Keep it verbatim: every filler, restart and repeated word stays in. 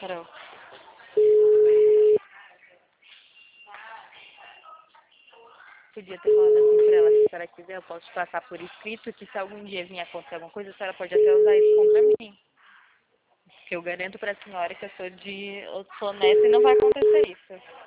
Carol. Podia ter falado assim pra ela, se a senhora quiser, eu posso te passar por escrito, que se algum dia vir acontecer alguma coisa, a senhora pode até usar isso contra mim. Porque eu garanto pra senhora que eu sou de. Eu sou honesta e não vai acontecer isso.